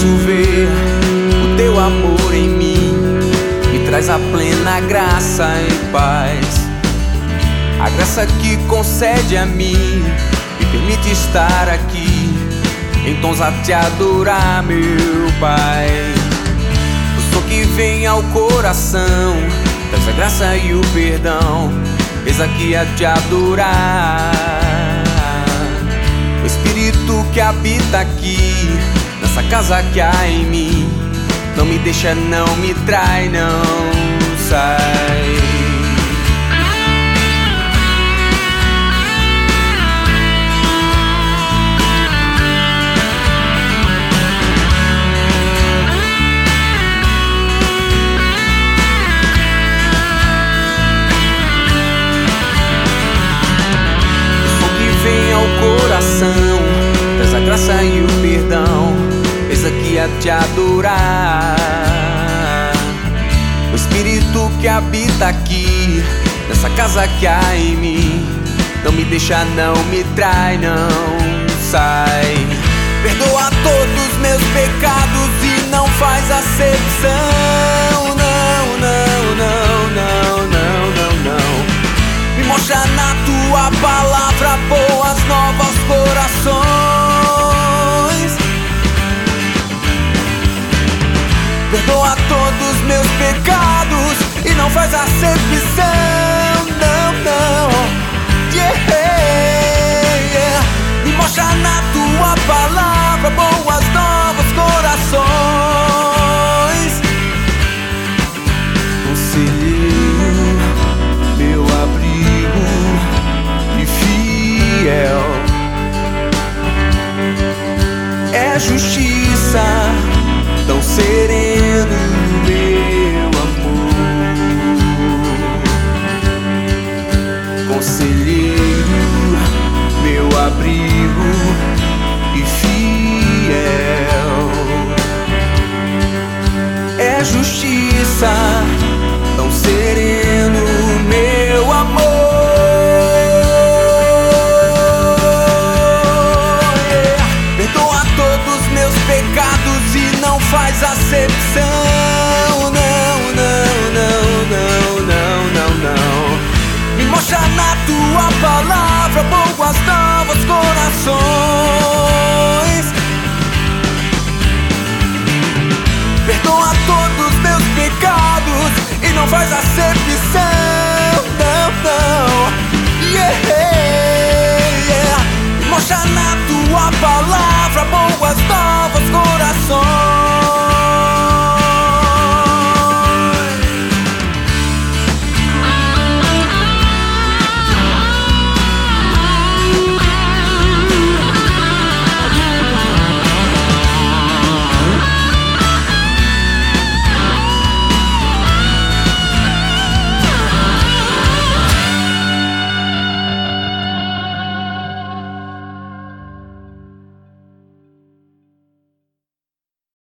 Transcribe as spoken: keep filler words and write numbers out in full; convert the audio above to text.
posso ver o teu amor em mim, me traz a plena graça e paz. A graça que concede a mim me permite estar aqui em tons a te adorar, meu Pai. O som que vem ao coração traz a graça e o perdão, eis aqui a te adorar. O Espírito que habita aqui, nessa casa que há em mim, não me deixa, não me trai, não sai. Coração, traz a graça e o perdão, eis aqui a te adorar. O Espírito que habita aqui, nessa casa que há em mim, não me deixa, não me trai, não sai. Perdoa todos meus pecados e não faz acepção. Não, não, não, não, não, não, não. Me mostra na tua palavra boas novas corações. Perdoa todos meus pecados e não faz acepção. Não, não, yeah, yeah. Me mostra na tua palavra boas novas corações. Conselheiro, meu abrigo e fiel, é justiça tão sereno, meu amor. Conselheiro, meu abrigo e fiel, é justiça tão sereno, meu amor. Faz acepção. Não, não, não, não, não, não, não. Me mostra na tua palavra boas novas corações. Perdoa todos meus pecados e não faz acepção.